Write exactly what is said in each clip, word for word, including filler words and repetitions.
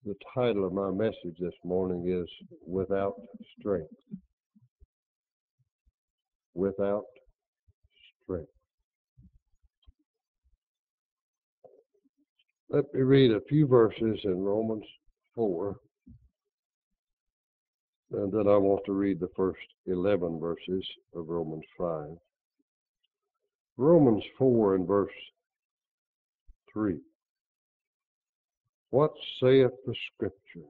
The title of my message this morning is Without Strength. Without Strength. Let me read a few verses in Romans four, and then I want to read the first eleven verses of Romans five. Romans four and verse three. What saith the Scripture?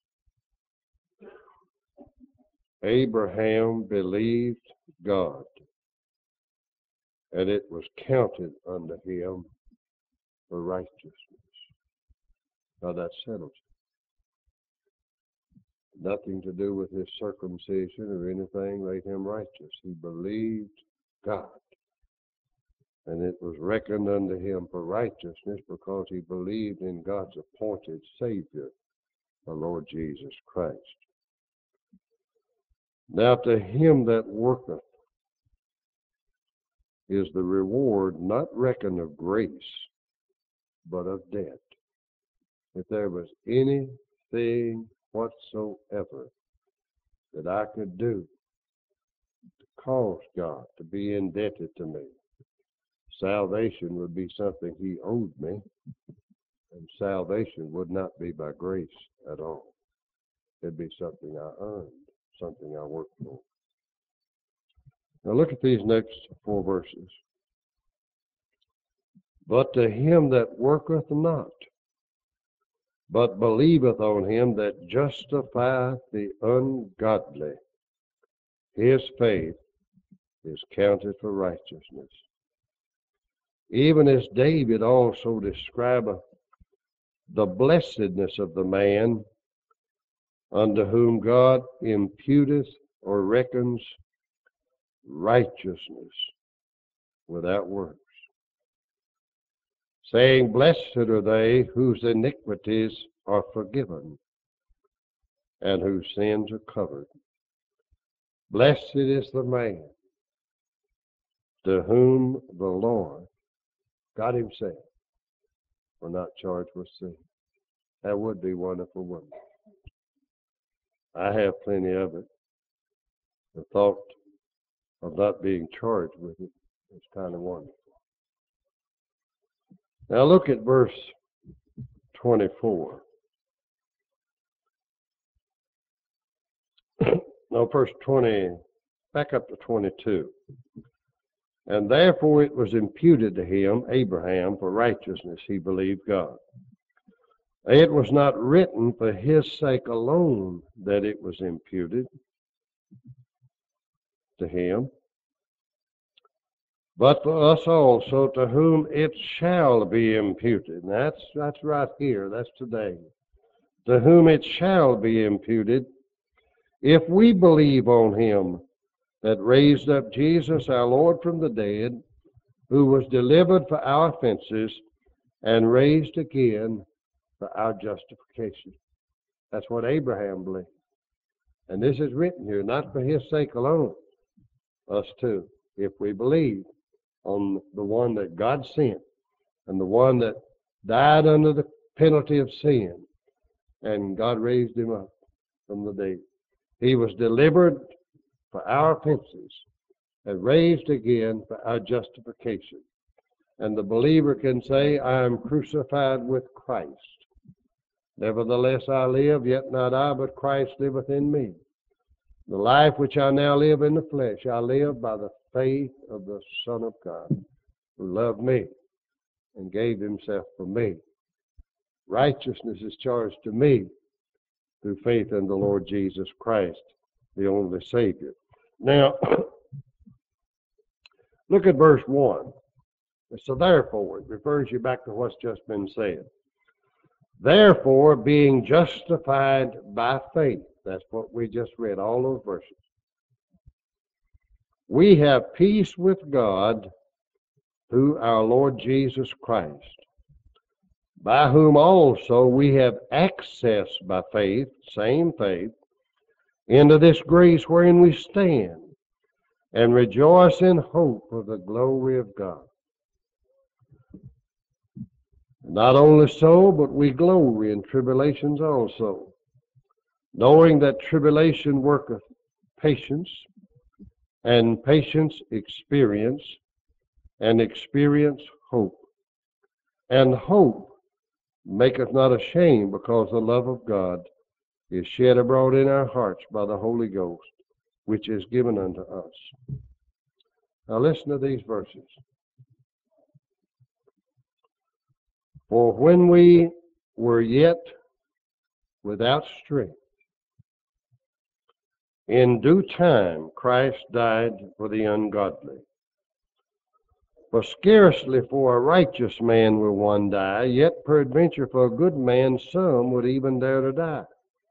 Abraham believed God, and it was counted unto him for righteousness. Now that settles it. Nothing to do with his circumcision or anything made him righteous. He believed God, and it was reckoned unto him for righteousness because he believed in God's appointed Savior, the Lord Jesus Christ. Now to him that worketh is the reward not reckoned of grace, but of debt. If there was anything whatsoever that I could do to cause God to be indebted to me, salvation would be something he owed me, and salvation would not be by grace at all. It'd be something I earned, something I worked for. Now look at these next four verses. But to him that worketh not, but believeth on him that justifieth the ungodly, his faith is counted for righteousness. Even as David also describeth the blessedness of the man unto whom God imputeth or reckons righteousness without works, saying, Blessed are they whose iniquities are forgiven and whose sins are covered. Blessed is the man to whom the Lord, God himself, will not charge with sin. That would be wonderful, wouldn't it? I have plenty of it. The thought of not being charged with it is kind of wonderful. Now look at verse twenty-four. No, verse twenty, back up to twenty-two. And therefore it was imputed to him, Abraham, for righteousness. He believed God. It was not written for his sake alone that it was imputed to him, but for us also, to whom it shall be imputed. And that's, that's right here. That's today. To whom it shall be imputed, if we believe on him that raised up Jesus our Lord from the dead, who was delivered for our offenses and raised again for our justification. That's what Abraham believed. And this is written here, not for his sake alone, us too, if we believe on the one that God sent and the one that died under the penalty of sin, and God raised him up from the dead. He was delivered for our offenses and raised again for our justification. And the believer can say, I am crucified with Christ. Nevertheless I live, yet not I, but Christ liveth in me. The life which I now live in the flesh, I live by the faith of the Son of God, who loved me and gave himself for me. Righteousness is charged to me through faith in the Lord Jesus Christ, the only Savior. Now, look at verse one. So therefore, it refers you back to what's just been said. Therefore, being justified by faith, that's what we just read, all those verses. We have peace with God through our Lord Jesus Christ, by whom also we have access by faith, same faith, into this grace wherein we stand, and rejoice in hope of the glory of God. Not only so, but we glory in tribulations also, knowing that tribulation worketh patience, and patience experience, and experience hope. And hope maketh not ashamed, because the love of God is shed abroad in our hearts by the Holy Ghost, which is given unto us. Now listen to these verses. For when we were yet without strength, in due time Christ died for the ungodly. For scarcely for a righteous man will one die, yet peradventure for a good man some would even dare to die.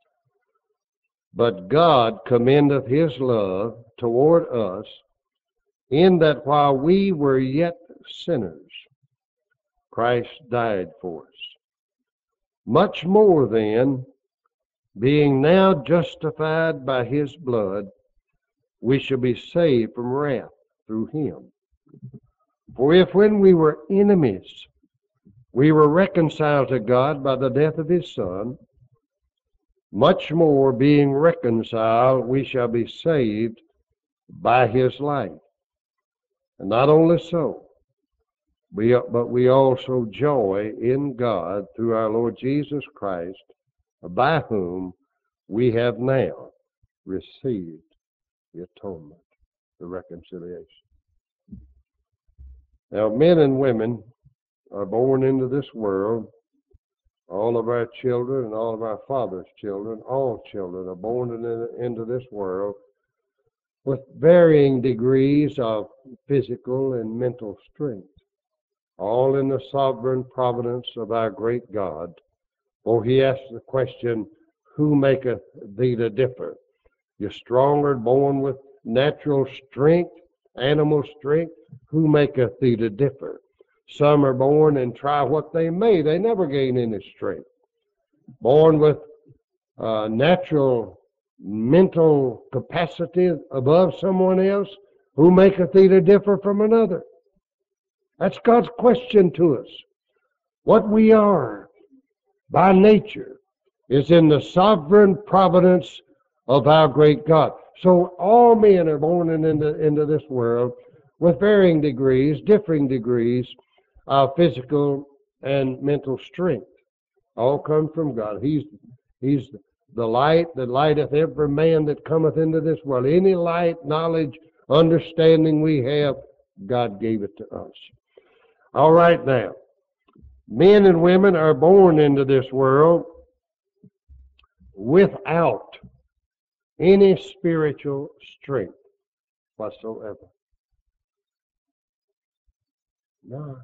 But God commendeth his love toward us, in that while we were yet sinners, Christ died for us. Much more then, being now justified by his blood, we shall be saved from wrath through him. For if when we were enemies, we were reconciled to God by the death of his Son, much more being reconciled, we shall be saved by his life. And not only so, we, but we also joy in God through our Lord Jesus Christ, by whom we have now received the atonement, the reconciliation. Now, men and women are born into this world. All of our children and all of our Father's children, all children are born in, into this world with varying degrees of physical and mental strength, all in the sovereign providence of our great God. For he asks the question, who maketh thee to differ? You're stronger, born with natural strength, animal strength. Who maketh thee to differ? Some are born and try what they may. They never gain any strength. Born with uh, natural mental capacity above someone else. Who maketh thee to differ from another? That's God's question to us. What we are by nature is in the sovereign providence of our great God. So all men are born into, into this world with varying degrees, differing degrees of physical and mental strength. All come from God. He's, he's the light that lighteth every man that cometh into this world. Any light, knowledge, understanding we have, God gave it to us. All right now, men and women are born into this world without any spiritual strength whatsoever. No.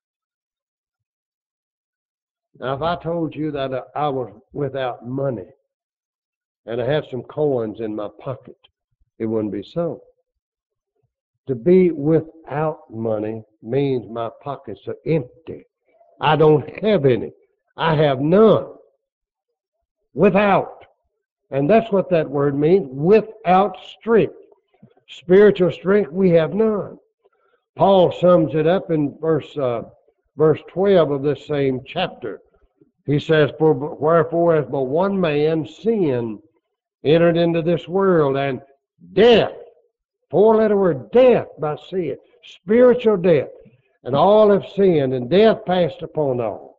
Now, if I told you that I was without money and I had some coins in my pocket, it wouldn't be so. To be without money means my pockets are empty. I don't have any. I have none. Without. And that's what that word means, without strength. Spiritual strength, we have none. Paul sums it up in verse uh, verse twelve of this same chapter. He says, For wherefore as but one man sin entered into this world, and death, four-letter word, death by sin, spiritual death, and all have sinned, and death passed upon all.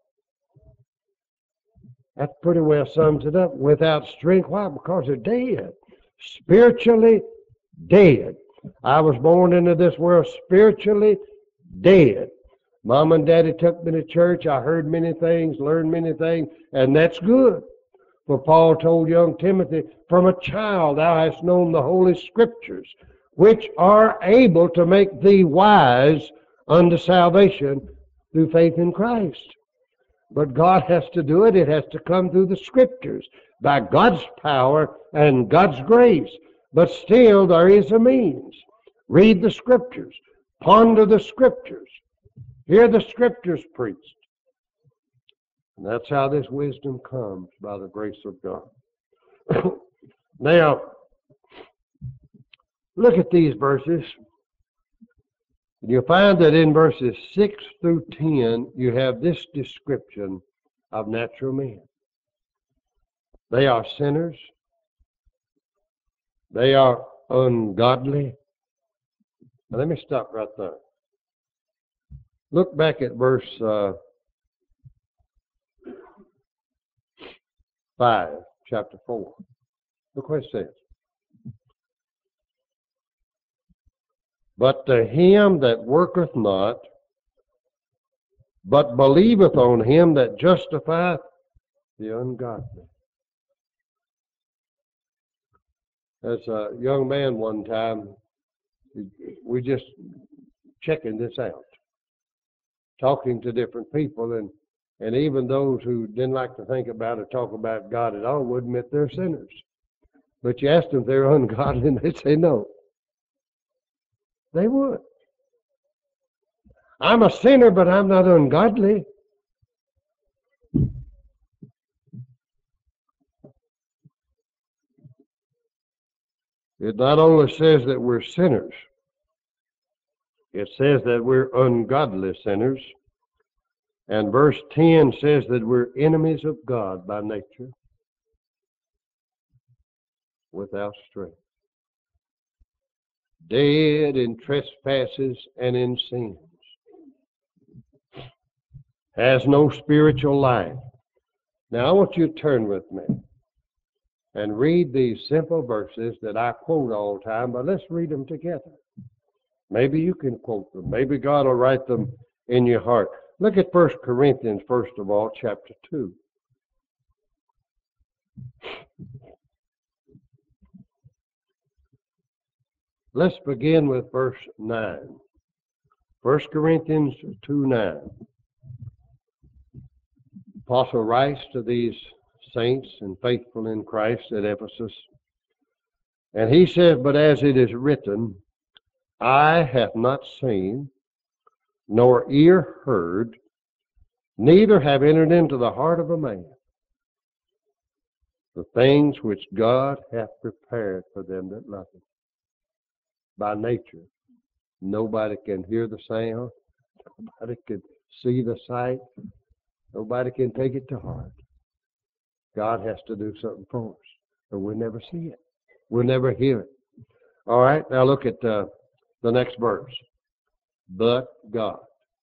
That pretty well sums it up. Without strength, why? Because they're dead. Spiritually dead. I was born into this world spiritually dead. Mom and Daddy took me to church. I heard many things, learned many things, and that's good. For Paul told young Timothy, from a child thou hast known the Holy Scriptures, which are able to make thee wise unto salvation through faith in Christ. But God has to do it. It has to come through the Scriptures by God's power and God's grace. But still there is a means. Read the Scriptures. Ponder the Scriptures. Hear the Scriptures preached. And that's how this wisdom comes, by the grace of God. Now, look at these verses. And you'll find that in verses six through ten, you have this description of natural men. They are sinners. They are ungodly. Now, let me stop right there. Look back at verse uh, five, chapter four. Look what it says. But to him that worketh not, but believeth on him that justifieth the ungodly. As a young man one time, we just checking this out, talking to different people, and, and even those who didn't like to think about or talk about God at all would admit they're sinners. But you ask them if they're ungodly, and they'd say no. They would. I'm a sinner, but I'm not ungodly. It not only says that we're sinners, it says that we're ungodly sinners. And verse ten says that we're enemies of God by nature, without strength, dead in trespasses and in sins, has no spiritual life. Now I want you to turn with me and read these simple verses that I quote all the time, but let's read them together. Maybe you can quote them. Maybe God will write them in your heart. Look at First Corinthians, first of all, chapter two. Let's begin with verse nine. First Corinthians two nine. Apostle writes to these saints and faithful in Christ at Ephesus, and he says, but as it is written, eye hath not seen, nor ear heard, neither have entered into the heart of a man the things which God hath prepared for them that love him. By nature, nobody can hear the sound, nobody can see the sight, nobody can take it to heart. God has to do something for us, but we'll never see it. We'll never hear it. All right, now look at uh, the next verse. But God,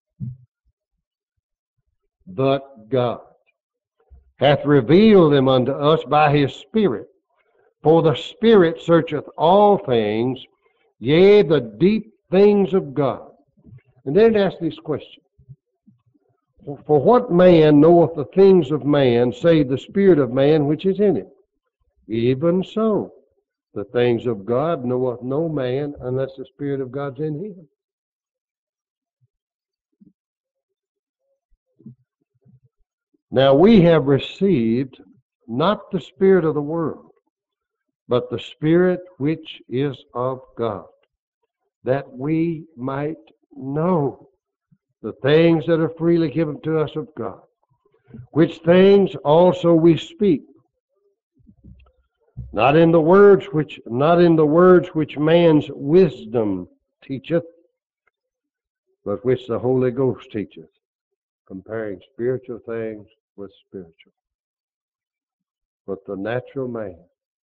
but God hath revealed them unto us by his Spirit. For the Spirit searcheth all things, yea, the deep things of God. And then ask this question. For what man knoweth the things of man, save the spirit of man which is in him? Even so, the things of God knoweth no man unless the Spirit of God's in him. Now we have received not the spirit of the world, but the Spirit which is of God, that we might know the things that are freely given to us of God, which things also we speak, not in the words which not in the words which man's wisdom teacheth, but which the Holy Ghost teacheth, comparing spiritual things with spiritual. But the natural man,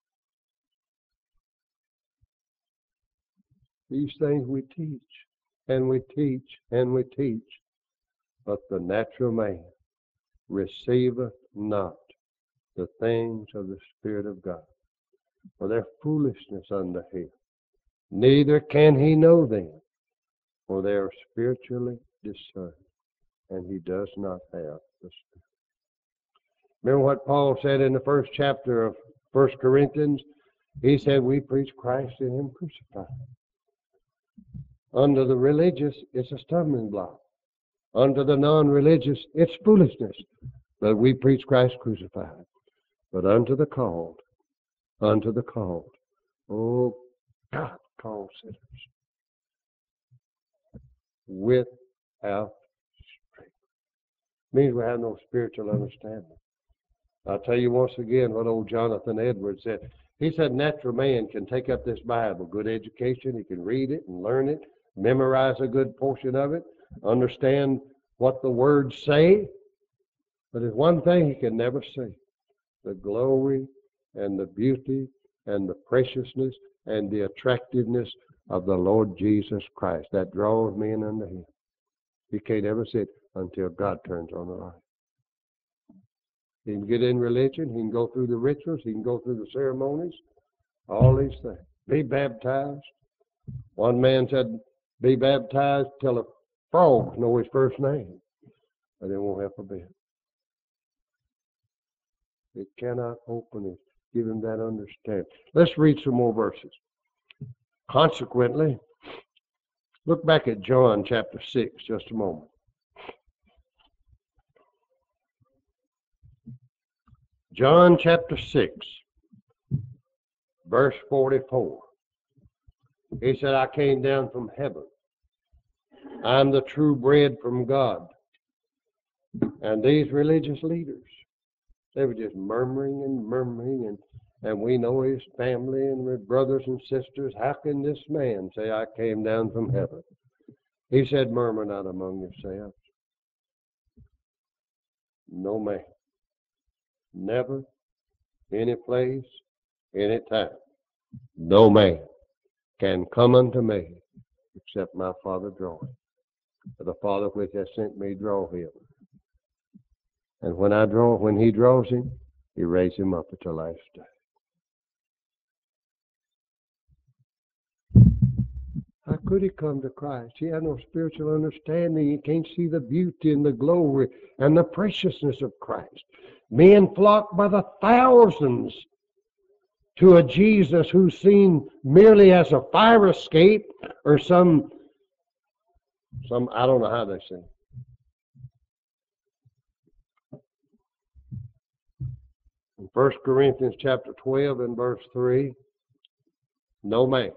these things we teach, and we teach, and we teach, but the natural man receiveth not the things of the Spirit of God, for their foolishness unto him. Neither can he know them, for they are spiritually discerned, and he does not have the Spirit. Remember what Paul said in the first chapter of First Corinthians? He said, we preach Christ in him crucified. Under the religious, it's a stumbling block. Under the non-religious, it's foolishness. But we preach Christ crucified. But unto the called, unto the called, oh, God calls sinners without strength. Means we have no spiritual understanding. I'll tell you once again what old Jonathan Edwards said. He said natural man can take up this Bible, good education, he can read it and learn it, memorize a good portion of it, understand what the words say. But there's one thing he can never see: the glory and the beauty and the preciousness and the attractiveness of the Lord Jesus Christ that draws men unto him. He can't ever see it until God turns on the light. He can get in religion, he can go through the rituals, he can go through the ceremonies, all these things. Be baptized. One man said, be baptized till the frogs know his first name, but it won't help a bit. It cannot open it, give him that understanding. Let's read some more verses. Consequently, look back at John chapter six just a moment. John chapter six, verse forty-four. He said, I came down from heaven. I'm the true bread from God. And these religious leaders, they were just murmuring and murmuring, and, and we know his family and his brothers and sisters. How can this man say, I came down from heaven? He said, murmur not among yourselves. No man, never, any place, any time, no man can come unto me except my Father draw him. For the Father which has sent me draw him. And when I draw, when he draws him, he raises him up at the last day. How could he come to Christ? He had no spiritual understanding. He can't see the beauty and the glory and the preciousness of Christ. Men flock by the thousands to a Jesus who's seen merely as a fire escape or some, some I don't know how they say. In First Corinthians chapter twelve and verse three, no man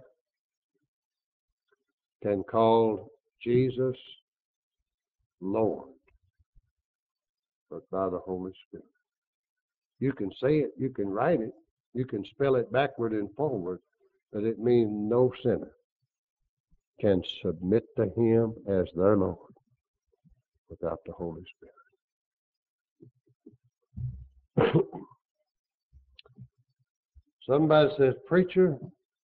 can call Jesus Lord but by the Holy Spirit. You can say it, you can write it, you can spell it backward and forward, but it means no sinner can submit to him as their Lord without the Holy Spirit. Somebody says, preacher,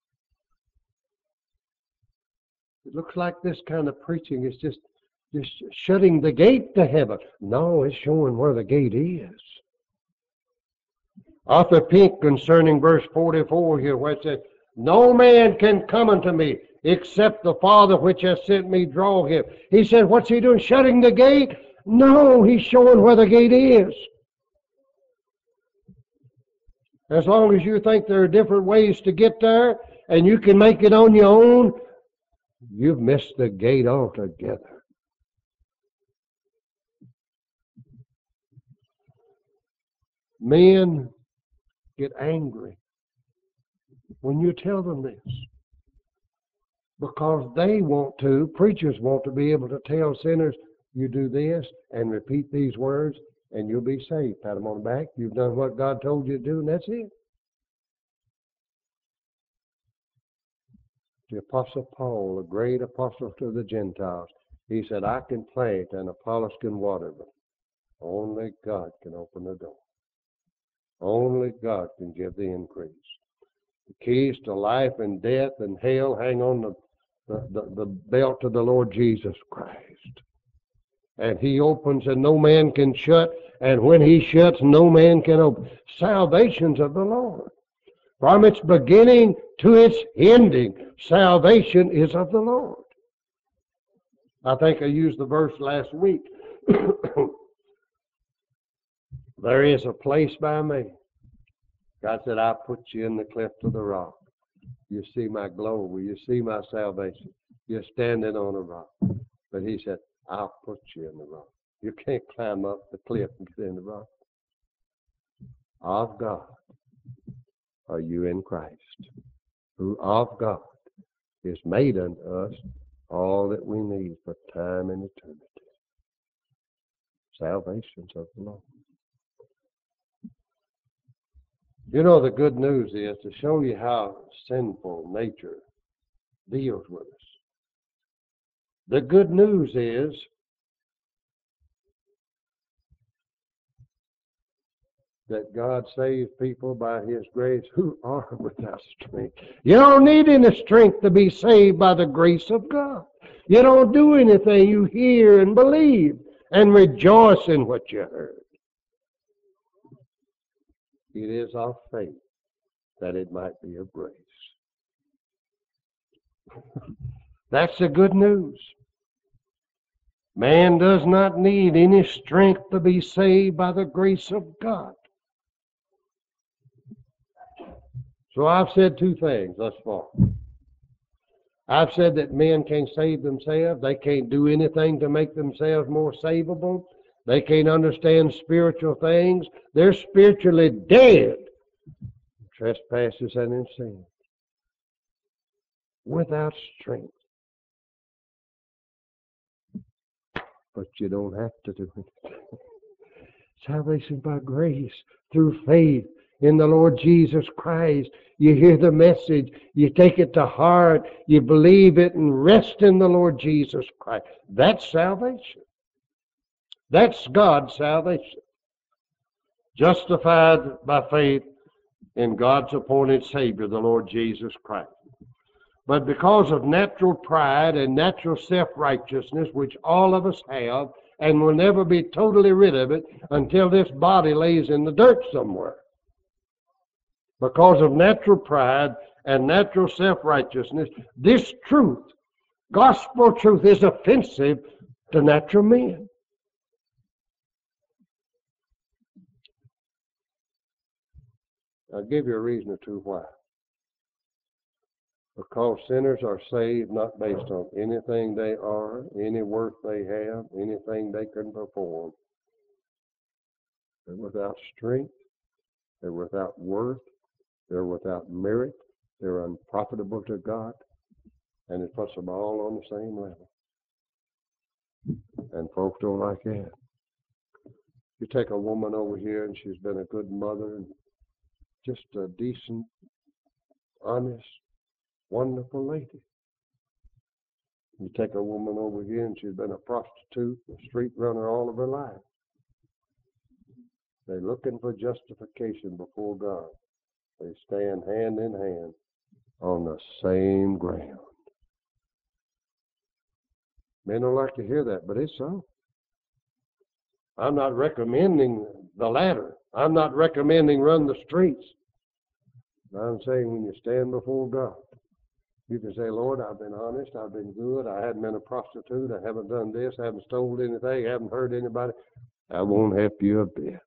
it looks like this kind of preaching is just, just shutting the gate to heaven. No, it's showing where the gate is. Arthur Pink, concerning verse forty-four here, where it says, no man can come unto me except the Father which has sent me draw him. He said, what's he doing? Shutting the gate? No, he's showing where the gate is. As long as you think there are different ways to get there and you can make it on your own, you've missed the gate altogether. Men get angry when you tell them this because they want to, preachers want to be able to tell sinners, you do this and repeat these words and you'll be saved. Pat them on the back. You've done what God told you to do, and that's it. The Apostle Paul, a great apostle to the Gentiles, he said, I can plant and Apollos can water, but only God can open the door. Only God can give the increase. The keys to life and death and hell hang on the, the, the, the belt of the Lord Jesus Christ. And he opens and no man can shut, and when he shuts, no man can open. Salvation's of the Lord. From its beginning to its ending, salvation is of the Lord. I think I used the verse last week. There is a place by me. God said, I put you in the cleft of the rock. You see my glory. You see my salvation. You're standing on a rock. But he said, I'll put you in the rock. You can't climb up the cliff and get in the rock. Of God are you in Christ, who of God is made unto us all that we need for time and eternity. Salvation's of the Lord. You know, the good news is to show you how sinful nature deals with us. The good news is that God saves people by His grace who are without strength. You don't need any strength to be saved by the grace of God. You don't do anything. You hear and believe and rejoice in what you heard. It is of faith that it might be of grace. That's the good news. Man does not need any strength to be saved by the grace of God. So I've said two things thus far. I've said that men can't save themselves. They can't do anything to make themselves more savable. They can't understand spiritual things. They're spiritually dead. Trespasses and in sin. Without strength. But you don't have to do it. Salvation by grace through faith in the Lord Jesus Christ. You hear the message, you take it to heart, you believe it and rest in the Lord Jesus Christ. That's salvation. That's God's salvation. Justified by faith in God's appointed Savior, the Lord Jesus Christ. But because of natural pride and natural self-righteousness, which all of us have, and will never be totally rid of it until this body lays in the dirt somewhere. Because of natural pride and natural self-righteousness, this truth, gospel truth, is offensive to natural men. I'll give you a reason or two why. Because sinners are saved not based on anything they are, any worth they have, anything they can perform. They're without strength. They're without worth. They're without merit. They're unprofitable to God. And it puts them all on the same level. And folks don't like that. You take a woman over here and she's been a good mother and just a decent, honest, wonderful lady. You take a woman over here and she's been a prostitute, a street runner all of her life. They're looking for justification before God. They stand hand in hand on the same ground. Men don't like to hear that, but it's so. I'm not recommending the latter. I'm not recommending run the streets. I'm saying when you stand before God, you can say, Lord, I've been honest, I've been good, I haven't been a prostitute, I haven't done this, I haven't stolen anything, I haven't hurt anybody. I won't help you a bit.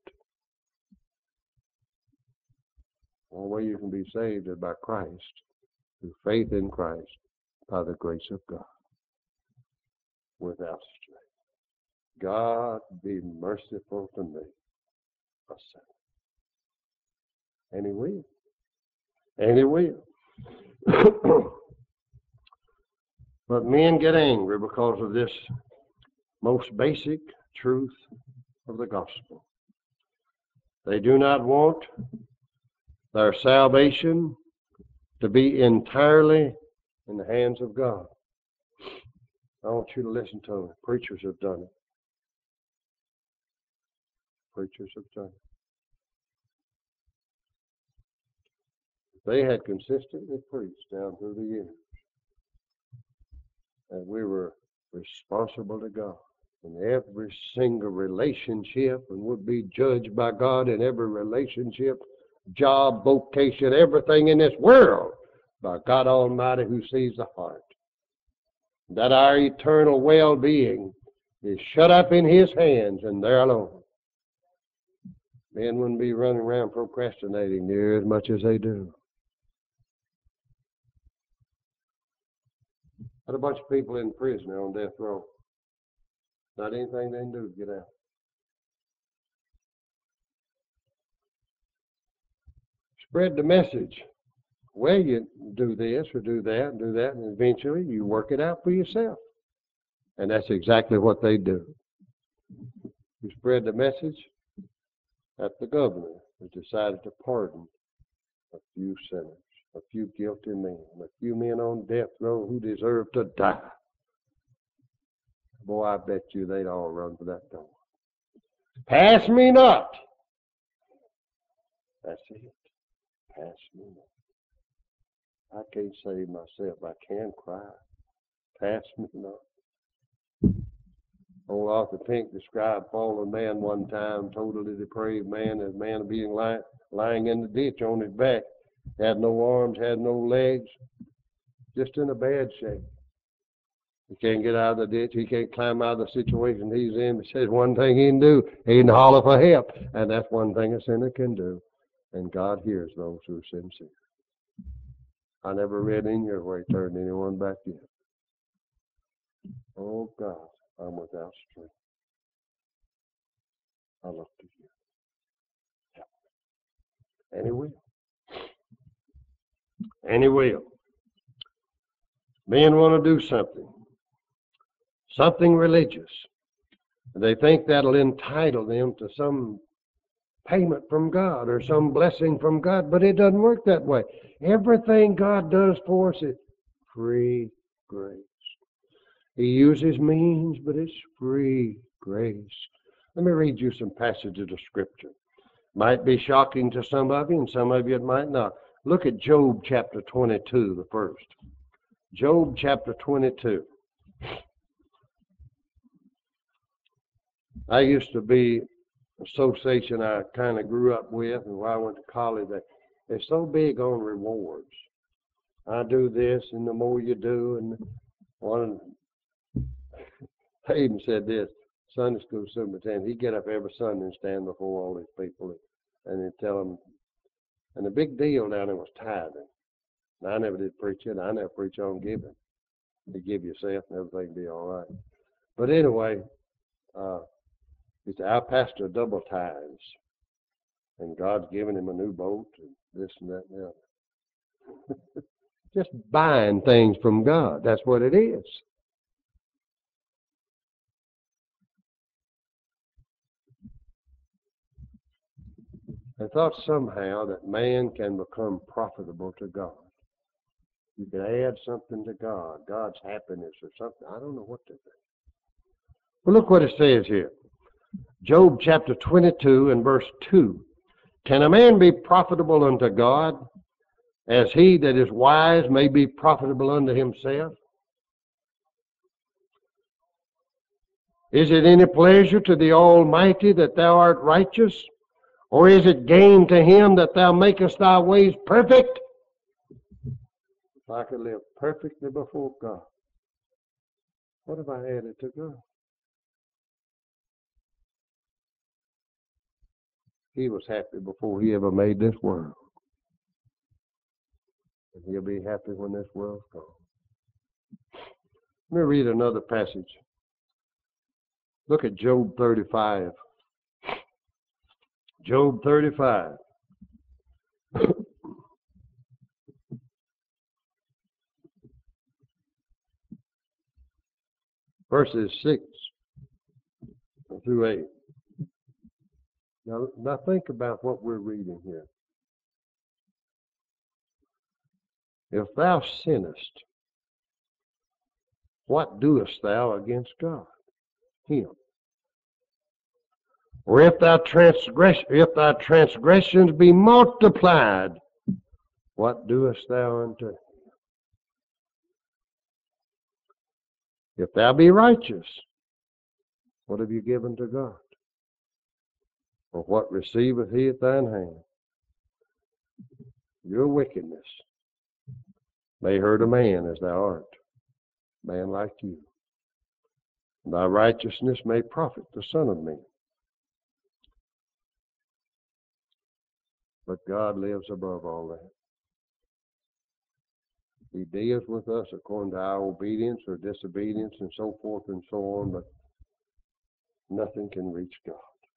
The only way you can be saved is by Christ, through faith in Christ, by the grace of God, without strength. God be merciful to me, a sinner. And He will. And He will. But men get angry because of this most basic truth of the gospel. They do not want their salvation to be entirely in the hands of God. I want you to listen to me. Preachers have done it. Preachers have done it. They had consistently preached down through the years that we were responsible to God in every single relationship and would be judged by God in every relationship, job, vocation, everything in this world by God Almighty who sees the heart. That our eternal well-being is shut up in His hands and there alone. Men wouldn't be running around procrastinating near as much as they do. Got a bunch of people in prison on death row. Not anything they can do to get out. Spread the message. Well, you do this or do that and do that, and eventually you work it out for yourself. And that's exactly what they do. You spread the message that the governor has decided to pardon a few sinners, a few guilty men, a few men on death row who deserve to die. boy, I bet you they'd all run for that door. Pass me not. That's it. Pass me not. I can't save myself. I can cry. Pass me not. Old Arthur Pink described fallen man one time, totally depraved man, as man being lying, lying in the ditch on his back, had no arms, had no legs, just in a bad shape. He can't get out of the ditch. He can't climb out of the situation he's in. He says one thing he can do, he can holler for help, and that's one thing a sinner can do. And God hears those who are sincere. I never read in here where he turned anyone back yet. Oh God, I'm without strength. I look to you. Help me. And he will. And he will. Men want to do something. Something religious. They think that'll entitle them to some payment from God or some blessing from God, but it doesn't work that way. Everything God does for us is free grace. He uses means, but it's free grace. Let me read you some passages of Scripture. Might be shocking to some of you, and some of you it might not. Look at Job chapter twenty-two, the first. Job chapter twenty-two. I used to be an association I kind of grew up with, and while I went to college, they, they're so big on rewards. I do this, and the more you do, and one, they even said this, Sunday school superintendent, he'd get up every Sunday and stand before all these people, and he'd tell them, and the big deal down there was tithing. And I never did preach it. I never preach on giving. You give yourself, and everything will be all right. But anyway, uh, he said, our pastor double tithes, and God's given him a new boat, and this and that and the other. Just buying things from God. That's what it is. I thought somehow that man can become profitable to God. You can add something to God, God's happiness or something. I don't know what to think. Well, look what it says here. Job chapter twenty-two and verse two. Can a man be profitable unto God, as he that is wise may be profitable unto himself? Is it any pleasure to the Almighty that thou art righteous? Or is it gain to him that thou makest thy ways perfect? If I could live perfectly before God, what have I added to God? He was happy before he ever made this world. And he'll be happy when this world's gone. Let me read another passage. Look at Job thirty-five. Job thirty-five. Verses six through eight. Now, now think about what we're reading here. If thou sinnest, what doest thou against God? Him. Or if thy transgress, if thy transgressions be multiplied, what doest thou unto him? If thou be righteous, what have you given to God? Or what receiveth he at thine hand? Your wickedness may hurt a man as thou art, man like you. And thy righteousness may profit the Son of Man. But God lives above all that. He deals with us according to our obedience or disobedience and so forth and so on, but nothing can reach God.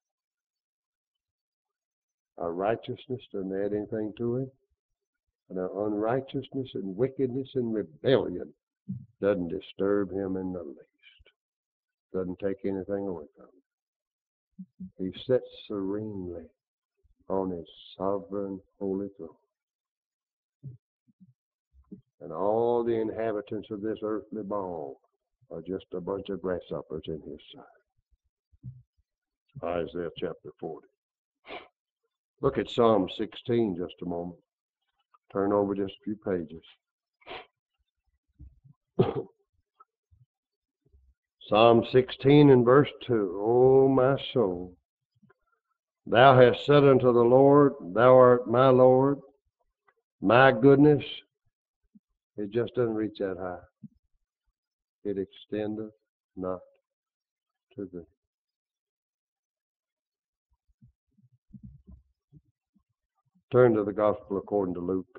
Our righteousness doesn't add anything to him, and our unrighteousness and wickedness and rebellion doesn't disturb him in the least. Doesn't take anything away from him. He sits serenely on his sovereign holy throne. And all the inhabitants of this earthly ball are just a bunch of grasshoppers in his sight. Isaiah chapter forty. Look at Psalm sixteen just a moment. Turn over just a few pages. Psalm sixteen and verse two. O my soul, thou hast said unto the Lord, thou art my Lord, my goodness. It just doesn't reach that high. It extendeth not to thee. Turn to the Gospel according to Luke.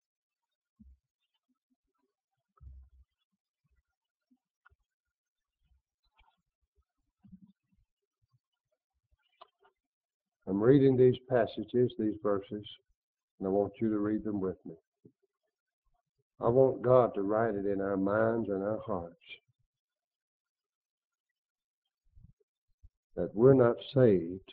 I'm reading these passages, these verses, and I want you to read them with me. I want God to write it in our minds and our hearts that we're not saved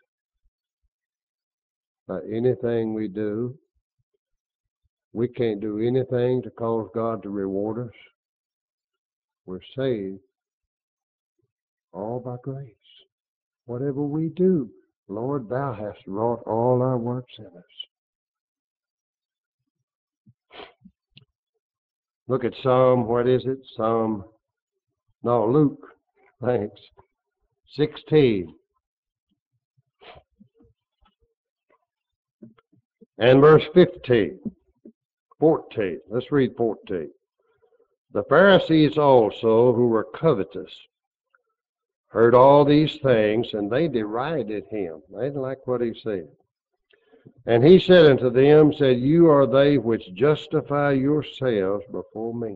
by anything we do. We can't do anything to cause God to reward us. We're saved all by grace. Whatever we do, Lord, thou hast wrought all our works in us. Look at Psalm, what is it? Psalm, no, Luke, thanks, sixteen. And verse fifteen, fourteen. Let's read fourteen. The Pharisees also, who were covetous, heard all these things, and they derided him. They didn't like what he said. And he said unto them, said, you are they which justify yourselves before men.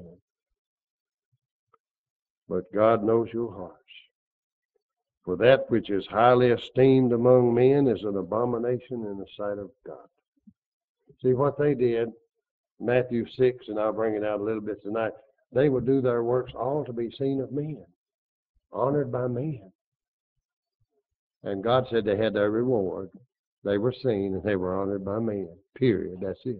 But God knows your hearts. For that which is highly esteemed among men is an abomination in the sight of God. See what they did, Matthew six, and I'll bring it out a little bit tonight. They would do their works all to be seen of men, honored by men. And God said they had their reward. They were seen and they were honored by men. Period. That's it.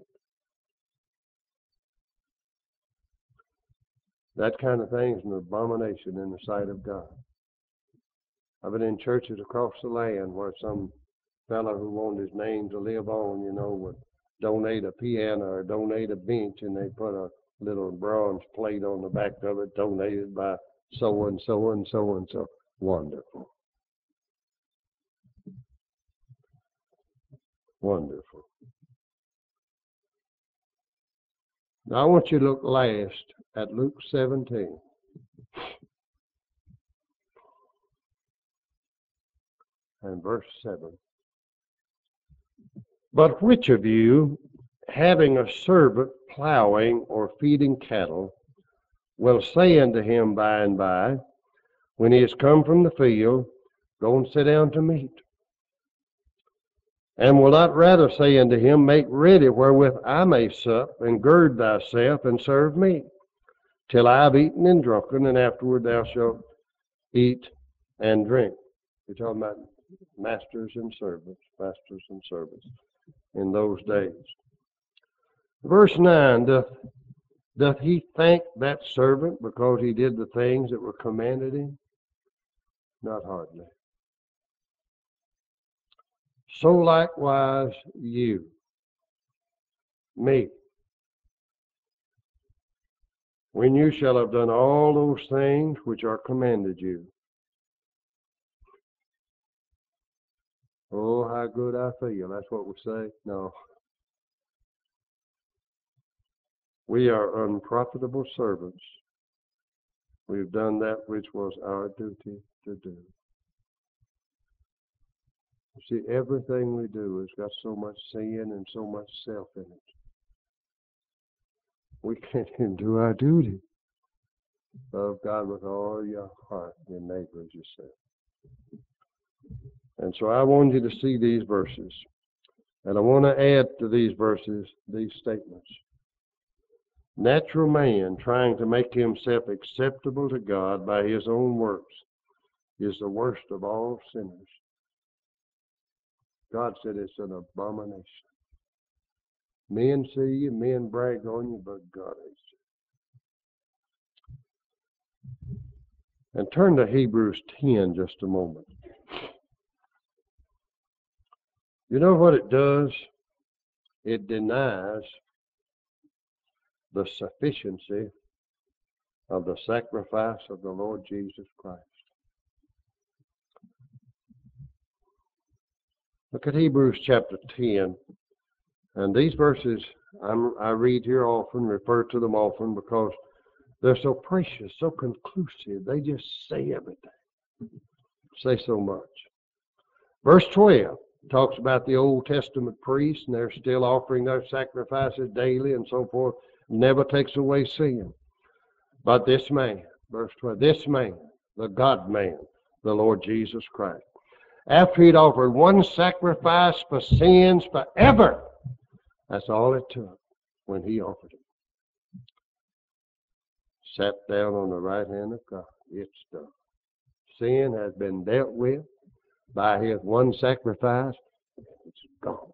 That kind of thing is an abomination in the sight of God. I've been in churches across the land where some fellow who wanted his name to live on, you know, would donate a piano or donate a bench, and they put a little bronze plate on the back of it, donated by so and so and so and so. Wonderful. Wonderful. Now I want you to look last at Luke seventeen. And verse seven. But which of you, having a servant plowing or feeding cattle, will say unto him by and by, when he is come from the field, go and sit down to meat? And will not rather say unto him, make ready wherewith I may sup, and gird thyself, and serve me, till I have eaten and drunken, and afterward thou shalt eat and drink. You're talking about masters and servants, masters and servants in those days. Verse nine, doth, doth he thank that servant because he did the things that were commanded him? Not hardly. So likewise you, me, when you shall have done all those things which are commanded you. Oh, how good I feel. That's what we say. No. We are unprofitable servants. We've done that which was our duty to do. You see, everything we do has got so much sin and so much self in it. We can't even do our duty. Love God with all your heart, your neighbor as yourself. And so I want you to see these verses. And I want to add to these verses these statements. Natural man trying to make himself acceptable to God by his own works is the worst of all sinners. God said it's an abomination. Men see you, men brag on you, but God hates you. And turn to Hebrews ten just a moment. You know what it does? It denies the sufficiency of the sacrifice of the Lord Jesus Christ. Look at Hebrews chapter ten. And these verses I'm, I read here often, refer to them often, because they're so precious, so conclusive. They just say everything. Say so much. Verse twelve talks about the Old Testament priests, and they're still offering their sacrifices daily and so forth. Never takes away sin. But this man, verse twelve, this man, the God-man, the Lord Jesus Christ, after he'd offered one sacrifice for sins forever, that's all it took when he offered it. Sat down on the right hand of God. It's done. Sin has been dealt with by his one sacrifice. It's gone.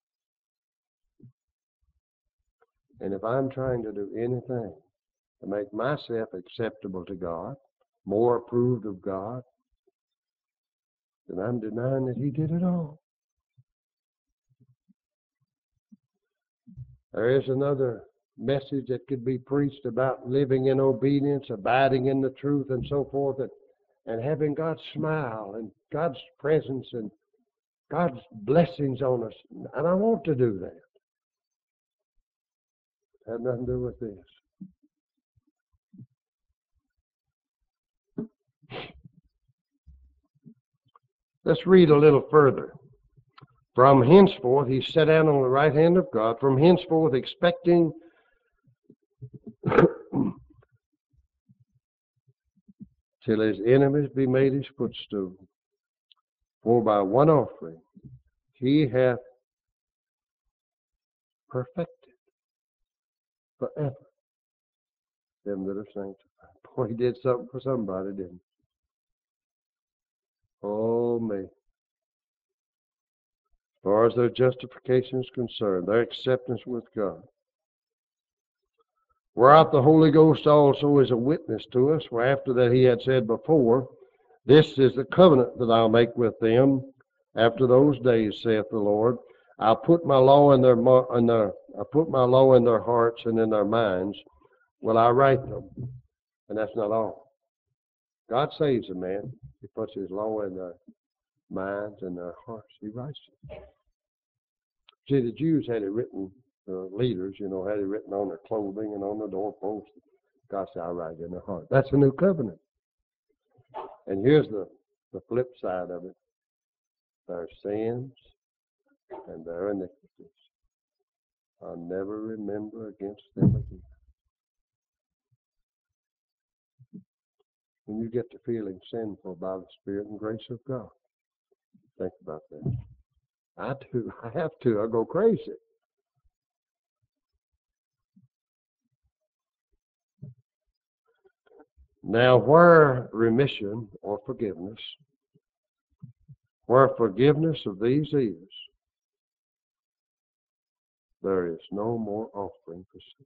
And if I'm trying to do anything to make myself acceptable to God, more approved of God, then I'm denying that he did it all. There is another message that could be preached about living in obedience, abiding in the truth, and so forth, and, and having God's smile and God's presence and God's blessings on us. And I want to do that. It has nothing to do with this. Let's read a little further. From henceforth, he sat down on the right hand of God, from henceforth expecting till his enemies be made his footstool. For by one offering he hath perfected forever them that are sanctified. Boy, he did something for somebody, didn't he? Oh, me. As far as their justification is concerned, their acceptance with God. Whereof the Holy Ghost also is a witness to us, for after that he had said before, this is the covenant that I'll make with them after those days, saith the Lord. I'll put my law in their, in their I'll put my law in their hearts and in their minds. Will I write them? And that's not all. God saves a man. He puts his law in their minds and their hearts. He writes it. See, the Jews had it written, the leaders, you know, had it written on their clothing and on the doorposts. God said, I write it in their heart. That's a new covenant. And here's the, the flip side of it. Their sins and their iniquities, I'll never remember against them again. When you get to feeling sinful by the Spirit and grace of God, think about that. I do. I have to. I go crazy. Now, where remission or forgiveness, where forgiveness of these is, there is no more offering for sin.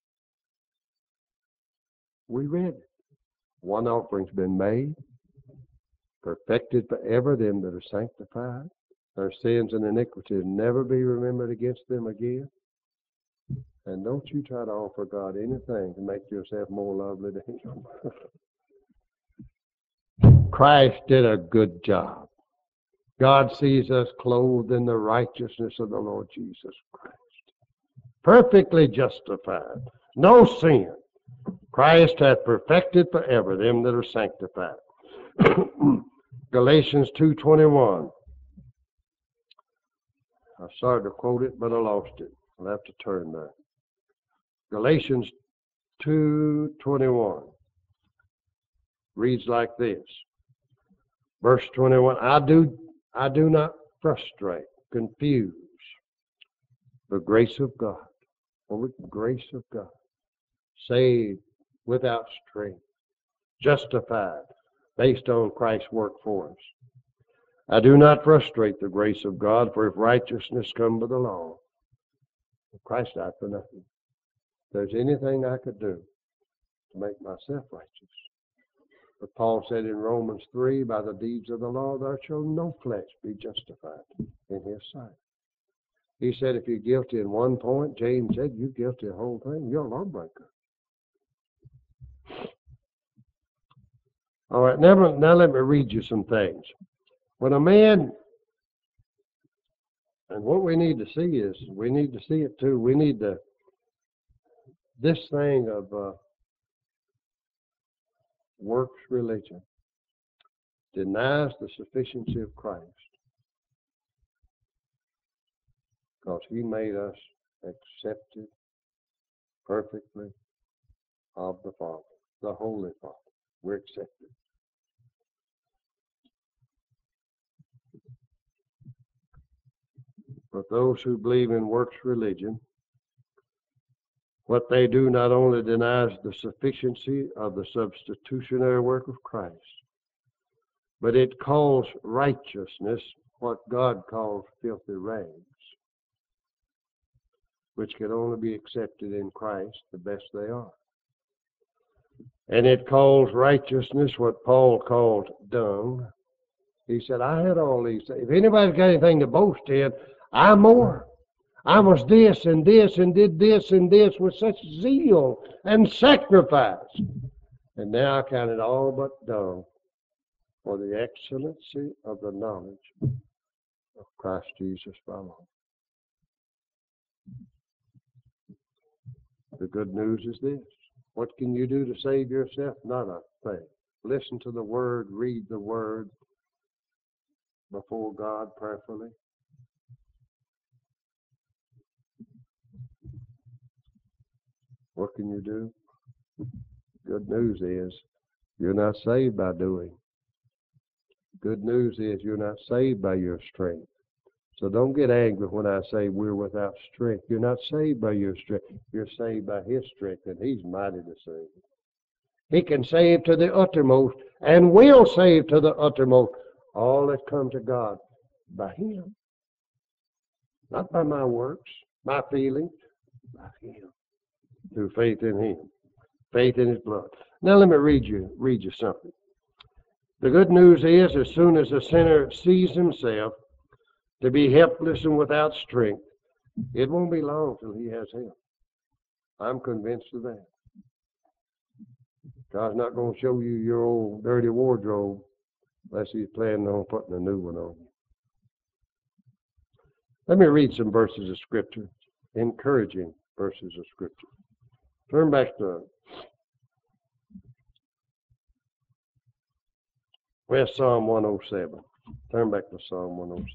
We read it. One offering's been made, perfected forever them that are sanctified. Their sins and iniquities never be remembered against them again. And don't you try to offer God anything to make yourself more lovely to Him. Christ did a good job. God sees us clothed in the righteousness of the Lord Jesus Christ. Perfectly justified. No sin. Christ hath perfected forever them that are sanctified. Galatians two twenty-one. I started to quote it, but I lost it. I'll have to turn there. Galatians two twenty-one reads like this. Verse twenty-one, I do, I do not frustrate, confuse the grace of God. Or with the grace of God. Saved without strength. Justified based on Christ's work for us. I do not frustrate the grace of God, for if righteousness come by the law, Christ died for nothing. If there's anything I could do to make myself righteous, But Paul said in Romans three, by the deeds of the law, there shall no flesh be justified in his sight. He said if you're guilty in one point, James said you're guilty of the whole thing. You're a lawbreaker. All right, now, now let me read you some things. When a man, and what we need to see is, we need to see it too, we need to, this thing of uh, works religion denies the sufficiency of Christ because he made us accepted perfectly of the Father, the Holy Father. We're accepted. But those who believe in works religion, what they do not only denies the sufficiency of the substitutionary work of Christ, but it calls righteousness what God calls filthy rags, which can only be accepted in Christ the best they are. And it calls righteousness what Paul called dung. He said, I had all these things. If anybody's got anything to boast in, I'm more. I was this and this and did this and this with such zeal and sacrifice. And now I count it all but dung for the excellency of the knowledge of Christ Jesus my Lord. The good news is this. What can you do to save yourself? Not a thing. Listen to the Word, read the Word before God prayerfully. What can you do? Good news is you're not saved by doing. Good news is you're not saved by your strength. So don't get angry when I say we're without strength. You're not saved by your strength. You're saved by his strength, and he's mighty to save. He can save to the uttermost and will save to the uttermost all that come to God by him. Not by my works, my feelings, by him. Through faith in him. Faith in his blood. Now let me read you, read you something. The good news is as soon as a sinner sees himself to be helpless and without strength, it won't be long till he has him. I'm convinced of that. God's not going to show you your old dirty wardrobe unless he's planning on putting a new one on you. Let me read some verses of Scripture, encouraging verses of Scripture. Turn back to West Psalm one oh seven. Turn back to Psalm one oh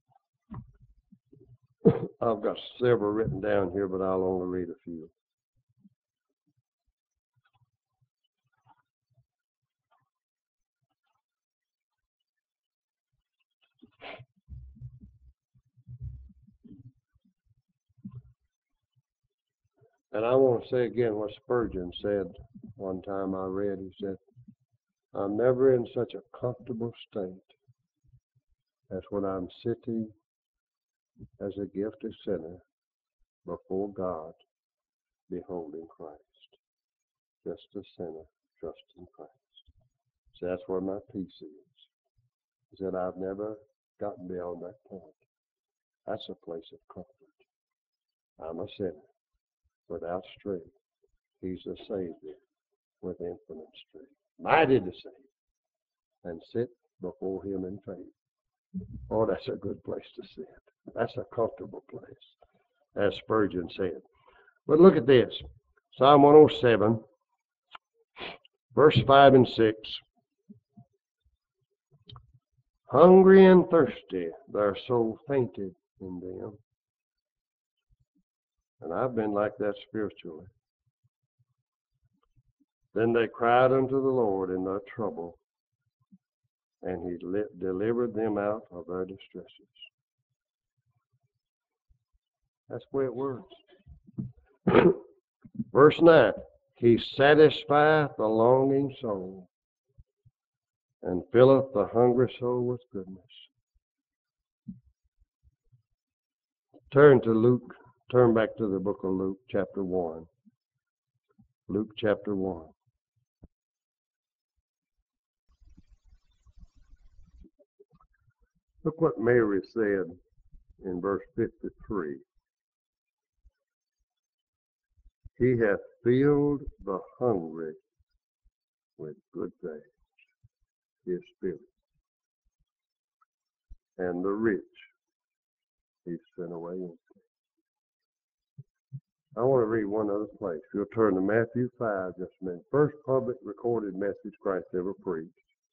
seven. I've got several written down here, but I'll only read a few. And I want to say again what Spurgeon said one time I read. He said, I'm never in such a comfortable state as when I'm sitting as a gifted sinner before God, beholding Christ. Just a sinner, trusting Christ. So that's where my peace is. He said, I've never gotten beyond that point. That's a place of comfort. I'm a sinner without strength. He's a Savior with infinite strength. Mighty to save. And sit before him in faith. Oh, that's a good place to sit. That's a comfortable place, as Spurgeon said. But look at this. Psalm one oh seven, verse five and six. Hungry and thirsty, their soul fainted in them. And I've been like that spiritually. Then they cried unto the Lord in their trouble, and he lit, delivered them out of their distresses. That's the way it works. Verse nine, he satisfieth the longing soul, and filleth the hungry soul with goodness. Turn to Luke, turn back to the book of Luke, chapter one. Luke chapter one. Look what Mary said in verse fifty-three. He hath filled the hungry with good things, his spirit, and the rich he sent away empty. I want to read one other place. You'll turn to Matthew five just a minute. First public recorded message Christ ever preached.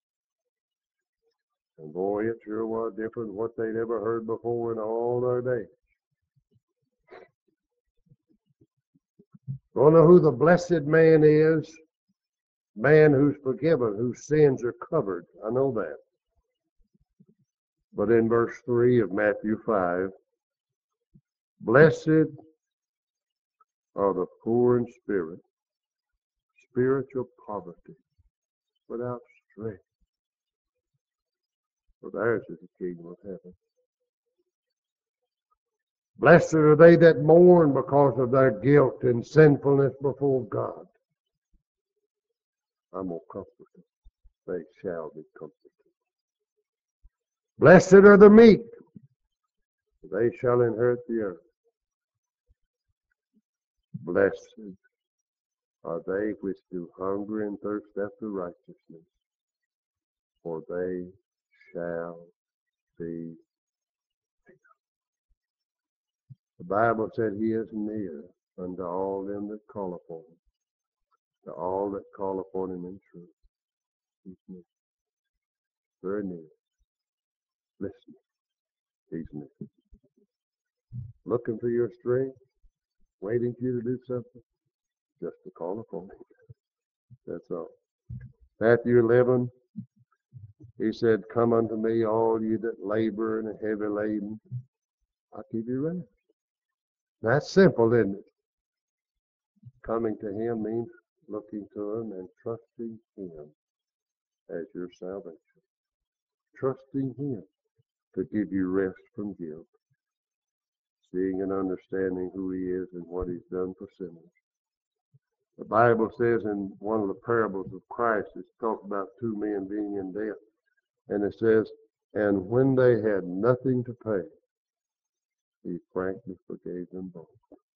And boy, it sure was different than what they'd ever heard before in all their days. Want to know who the blessed man is? Man who's forgiven, whose sins are covered. I know that. But in verse three of Matthew five, blessed are the poor in spirit, spiritual poverty, without strength. For theirs is the kingdom of heaven. Blessed are they that mourn because of their guilt and sinfulness before God. I'm going to comfort them. They shall be comforted. Blessed are the meek, for they shall inherit the earth. Blessed are they which do hunger and thirst after righteousness, for they shall be filled. The Bible said he is near unto all them that call upon him, to all that call upon him in truth. He's near. Very near. Listening. He's near. Looking for your strength, waiting for you to do something, just to call upon him. That's all. Matthew eleven, he said, come unto me, all you that labor and are heavy laden. I'll give you rest. That's simple, isn't it? Coming to him means looking to him and trusting him as your salvation. Trusting him to give you rest from guilt. Seeing and understanding who he is and what he's done for sinners. The Bible says in one of the parables of Christ, it's talked about two men being in debt. And it says, and when they had nothing to pay, he frankly forgave them both.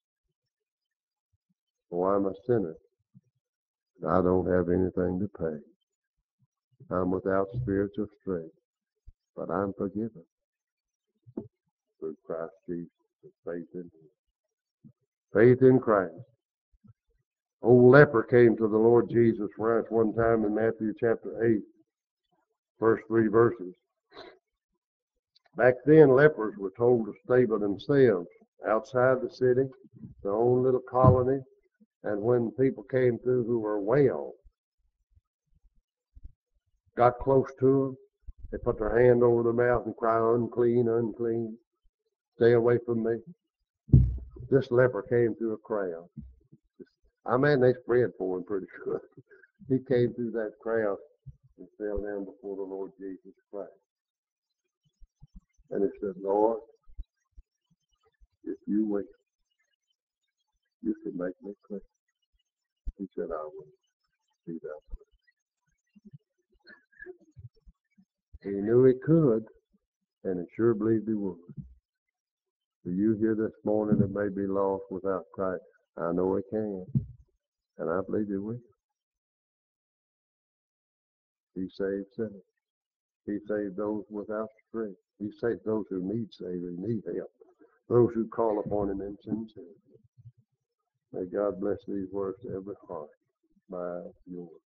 For I'm a sinner, and I don't have anything to pay. I'm without spiritual strength, but I'm forgiven through Christ Jesus, faith in him. Faith in Christ. Old leper came to the Lord Jesus Christ one time in Matthew chapter eight, first three verses. Back then, lepers were told to stay by themselves outside the city, their own little colony, and when people came through who were well, got close to them, they put their hand over their mouth and cry, unclean, unclean, stay away from me. This leper came through a crowd. I mean, they spread for him pretty good. He came through that crowd and fell down before the Lord Jesus Christ. And he said, Lord, if you will, you can make me clean. He said, I will. Be thou clean. He knew he could, and he sure believed he would. Do you hear this morning that may be lost without Christ? I know he can, and I believe he will. He saved sinners. He saved those without strength. He saved those who need saving, need help. Those who call upon him in sincerity. May God bless these words to every heart by yours.